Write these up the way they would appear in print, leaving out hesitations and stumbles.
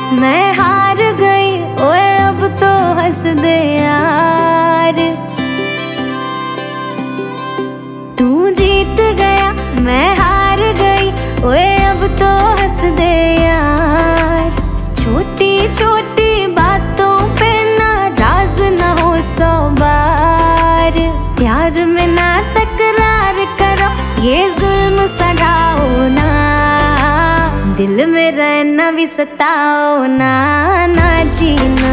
मैं हार गई, ओए अब तो हंस दे यार। तू जीत गया, मैं हार गई, ओए अब तो हंस दे यार। छोटी छोटी बातों पे नाराज न हो 100 बार। प्यार में ना तकरार करो, ये जुल्म सधाओ ना। दिल में रहना भी सताओ ना, ना जीना।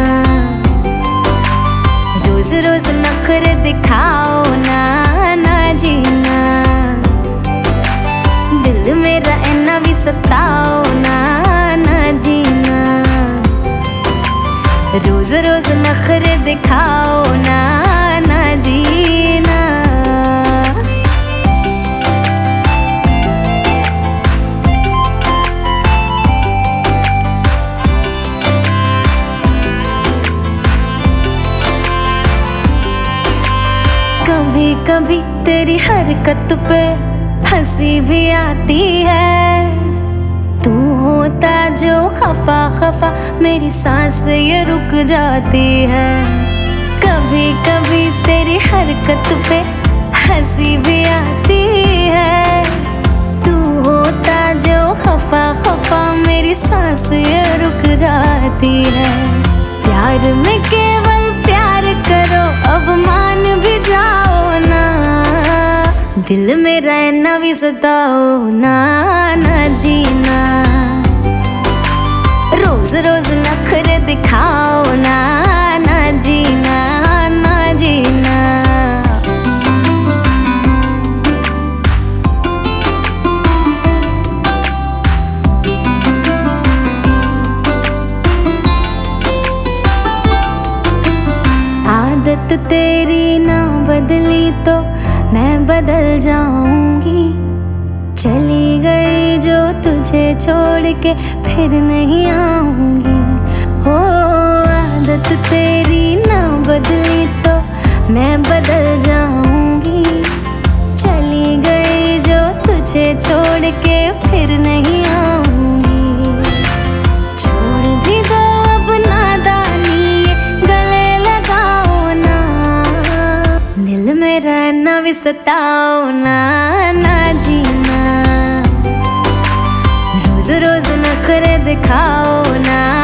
रोज रोज नखरे दिखाओ ना, ना जीना। दिल में रहना भी सताओ ना, ना जीना। रोज रोज नखरे दिखाओ ना, ना जीना। कभी कभी तेरी हरकत पे हंसी भी आती है। तू होता जो खफा खफा, मेरी सांस ये रुक जाती है। कभी कभी तेरी हरकत पे हंसी भी आती है। तू होता जो खफा खफा, मेरी सांस ये रुक जाती है। प्यार में केवल प्यार करो, अब मान भी जाओ ना। दिल में रहना भी सताओ ना, ना जीना। रोज रोज नखरे दिखाओ ना, ना जीना, ना जीना। आदत तेरी ना बदली तो मैं बदल जाऊंगी। चली गई जो तुझे छोड़ के फिर नहीं आऊंगी। हो आदत तेरी ना बदली तो मैं बदल जाऊंगी। चली गई जो तुझे छोड़ के फिर नहीं आऊंगी। छोड़ भी दो अब नादानी, गले लगाओ ना। दिल में रहना भी सताओ ना, ना जीना। रोज रोज नखरे दिखाओ ना,